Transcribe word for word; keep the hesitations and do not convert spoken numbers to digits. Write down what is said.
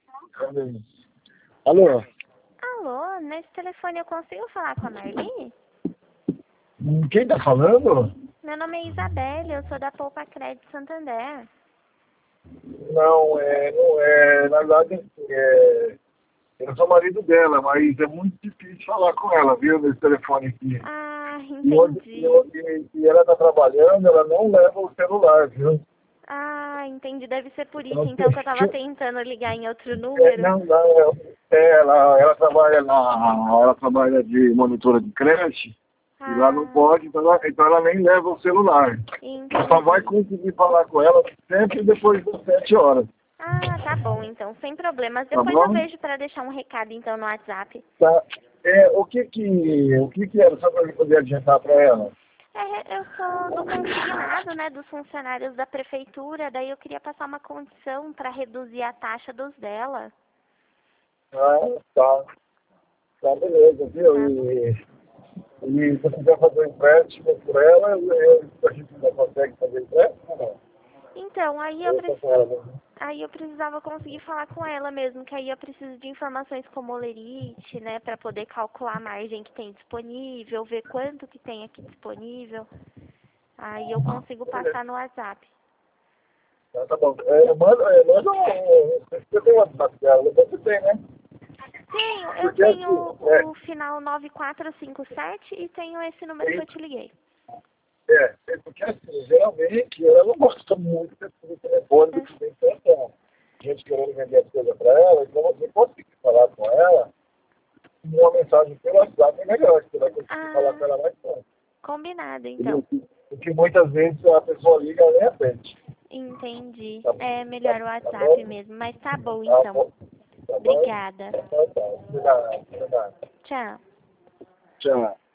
Alô? Alô, nesse telefone eu consigo falar com a Marli? Quem tá falando? Meu nome é Isabelle, eu sou da Poupa Crédito Santander. Não, é, não é, na verdade, é, eu sou marido dela, mas é muito difícil falar com ela, viu, nesse telefone aqui. Ah, E, onde, entendi. e, onde, e ela tá trabalhando, ela não leva o celular, viu? Ah, entendi. Deve ser por isso, Então, então, que eu tava se- tentando ligar em outro é, número. não, não, é, ela, ela trabalha na, ela trabalha de monitora de creche, e lá não Ah, pode, então ela, então ela nem leva o celular. Você só vai entendi. conseguir falar com ela sempre depois das sete horas, Ah, tá bom, então, sem problemas. tá Depois eu bom? vejo pra deixar um recado, então, no WhatsApp. Tá. É, o que que, o que que era, só para eu poder adiantar para ela? É, eu sou do consignado, né, dos funcionários da prefeitura, daí eu queria passar uma condição pra reduzir a taxa dos dela, Ah, tá. Tá, beleza, viu? tá bom? E, e se você quiser fazer um empréstimo por ela, eu, a gente ainda consegue fazer empréstimo ou não? Então, aí eu, Eu preci- tô com ela mesmo. aí eu precisava conseguir falar com ela mesmo, que aí eu preciso de informações como olerite, né, pra poder calcular a margem que tem disponível, ver quanto que tem aqui disponível. Aí eu consigo Beleza. passar no WhatsApp. Tá, tá bom. É, manda, é, manda um, você tem o WhatsApp dela, você tem, né? Tenho, eu Porque assim, tenho é, o final nove quatro cinco sete e tenho esse número que eu te liguei. é, é porque assim, geralmente ela não gosta muito desse telefone do que tem tanta gente querendo vender as coisas para ela, então você conseguir falar com ela, uma mensagem pelo WhatsApp é melhor, você vai conseguir falar com Ah, ela mais fácil. combinado, então. Entendeu? Porque muitas vezes a pessoa liga e nem atende. Entendi. Tá, É tá, melhor o tá WhatsApp bom? mesmo, mas tá bom, Tá então. bom? Tá bom? Obrigada. Tá, tá. De nada, de nada. Tchau. Tchau.